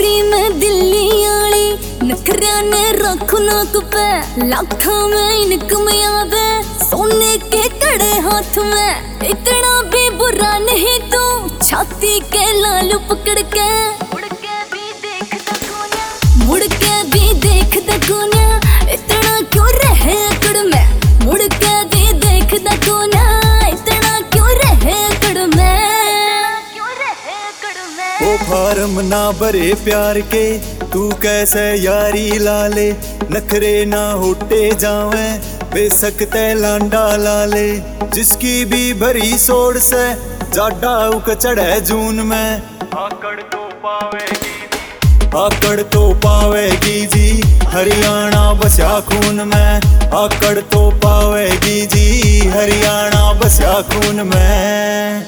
छोरी में दिल्ली आली नखरिया ने रखो नाक पे लाखों में इनकम आवे सोने के कड़े हाथ में इतना भी बुरा नहीं तू छाती के लालू पकड़ के मुड़ के भी देख दकोनिया इतना क्यों रहे अकड़ में मुड़ के भी देख दकोनिया इतना क्यों रहे अकड़ में वो फार्म ना भरे प्यार के तू कैसे यारी लाले नखरे ना होटे जावे बेसकते लांडा लाले जिसकी भी भरी सोड़ से जाडा उक चढ़े जून में आकड़ तो पावेगी जी हरियाणा बसा खून में आकड़ तो पावेगी जी हरियाणा बसा खून में।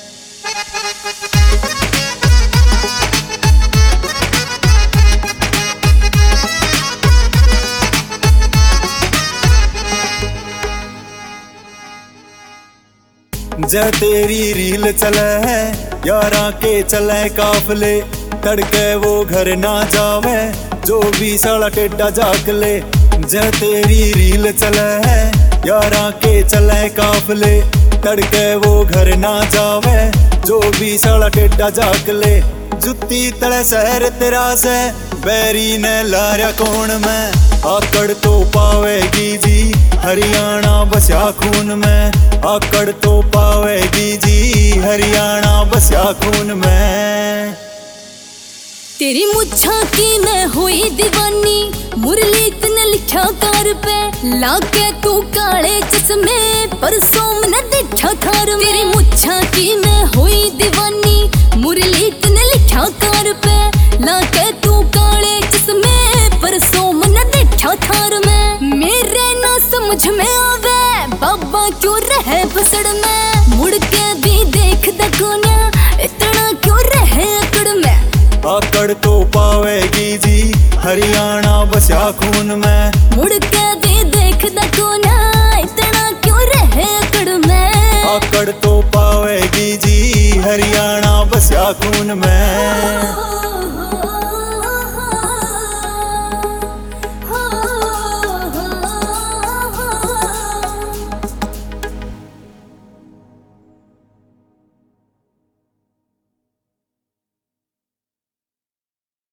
जय तेरी रील चले है यारा के चले काफले तड़के वो घर ना जावे जो भी सड़ा टेढ़ा जाग ले। जय तेरी रील चले है यारा के चले काफले तड़के वो घर ना जावे जो भी सड़ा टेढ़ा जाग ले। जुत्ती तले शहर तेरा से बैरी ने लारा कौन में आकड़ तो पावेगी जी हरियाणा बसा खून में आकड़ तो पावेगी जी हरियाणा बसा खून में। तेरी मुच्छा की मैं हुई दीवानी मुरली तने लिखा कार पे लाके तू काले चश्मे परसों मैंने देखा थार में। तेरी मुच्छा की मैं हुई दीवानी मुरली तने लिखा कार पे लाके तू काले चश्मे परसों मैंने देखा थार में। मेरे ना समझ में आवे बाबा क्यों रहे बसड़ में मुड़ के भी देख दकोनिया इतना क्यों रहे अकड़ में आकड़ तो पावेगी जी हरियाणा बसा खून में मुड़ के भी देख दकोनिया इतना क्यों रहे अकड़ में आकड़ तो पावेगी जी हरियाणा बसा खून में।